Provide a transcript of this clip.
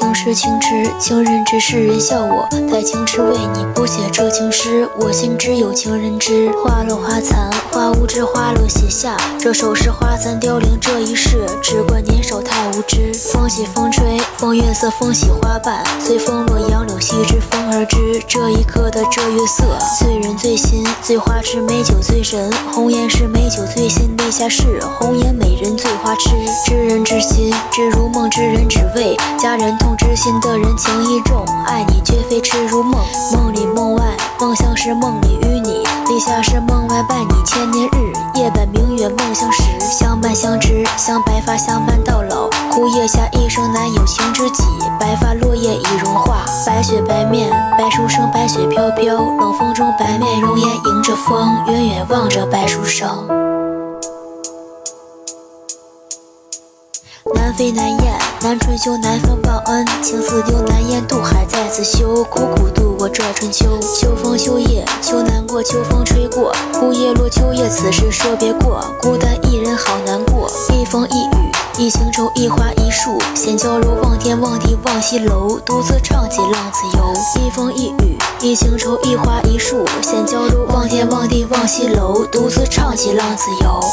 曾是情痴，情人知，世人笑我太情痴，为你不写这情诗，我心只有情人知。花落花残，花无知，花落写下这首诗，花残凋零这一世，只怪年少太无知。风起风吹，风月色，风起花瓣，随风落杨柳细枝风而知。这一刻的这月色，醉人醉心，醉花痴，美酒醉神。红颜是美酒醉心，泪下是红颜美人醉花痴。知人知心，知如梦，知人只为家人痛，知心的人情意重，爱你绝非痴如梦。梦里梦外，梦乡是梦里与你，立夏是梦外伴你千年日，夜半明月梦相识，相伴相知，相白发相伴到老。枯叶下一生难有情知己，白发落叶已融化。白雪白面，白书生，白雪飘飘，冷风中白媚容颜迎着风，远远望着白书生。难飞难雁，难春秋，难分忘恩，情似丢，难言渡海再次休，苦苦度过这春秋。秋风秋叶，秋难过，秋风吹过，枯叶落，秋叶此时说别过，孤单一人好难过。一风一雨，一情愁，一花一树，闲娇柔，望天望地望西楼，独自唱起浪子游。一风一雨，一情愁，一花一树，闲娇柔，望天望地望西楼，独自唱起浪子游。